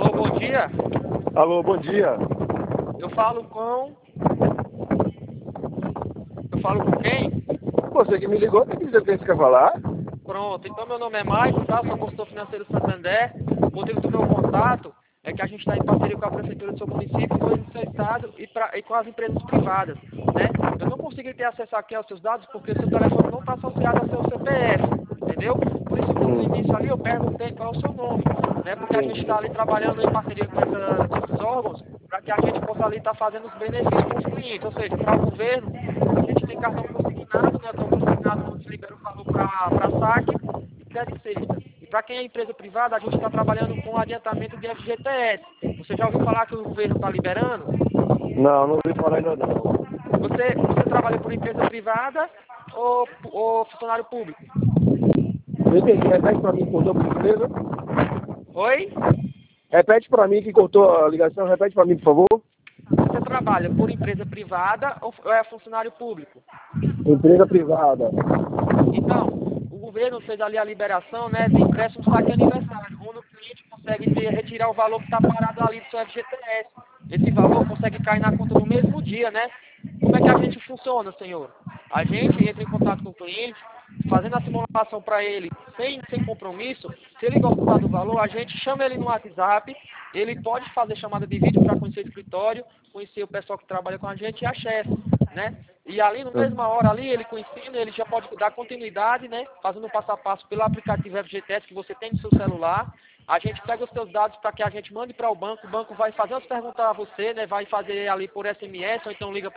Alô, bom dia. Alô, bom dia. Eu falo com... Eu falo com quem? Você que me ligou, tem que dizer quem você quer falar? Pronto, então meu nome é Maicon, tá? Sou consultor financeiro do Santander. O motivo do meu contato é que a gente está em parceria com a Prefeitura do seu município, do seu estado e com as empresas privadas, né? Eu não consegui ter acesso aqui aos seus dados porque o seu telefone não está associado ao seu CPF, entendeu? Por isso que no início ali eu perguntei qual é o seu nome, né? Porque a gente está ali trabalhando em parceria com esses órgãos para que a gente possa ali estar fazendo os benefícios para os clientes, ou seja, para o governo, a gente tem cartão consignado, né? Cartão consignado quando se libera o valor para saque e crédito sexta. E para quem é empresa privada, a gente está trabalhando com adiantamento de FGTS. Você já ouviu falar que o governo está liberando? Não ouvi falar ainda não. Você trabalha por empresa privada ou funcionário público? Não entendi, repete pra mim que cortou por empresa. Oi? Repete pra mim que cortou a ligação, repete pra mim, por favor. Você trabalha por empresa privada ou é funcionário público? Empresa privada. Então, o governo fez ali a liberação, né, de empréstimo saque aniversário, onde o cliente consegue retirar o valor que está parado ali do seu FGTS. Esse valor consegue cair na conta no mesmo dia, né? Como é que a gente funciona, senhor? A gente entra em contato com o cliente, fazendo a simulação para ele sem compromisso. Se ele gostar do valor, a gente chama ele no WhatsApp, ele pode fazer chamada de vídeo para conhecer o escritório, conhecer o pessoal que trabalha com a gente e a chefe, né? E ali, na mesma hora, ali, ele conhecendo, ele já pode dar continuidade, né? Fazendo o passo a passo pelo aplicativo FGTS que você tem no seu celular. A gente pega os seus dados para que a gente mande para o banco vai fazer as perguntas a você, né? Vai fazer ali por SMS, ou então liga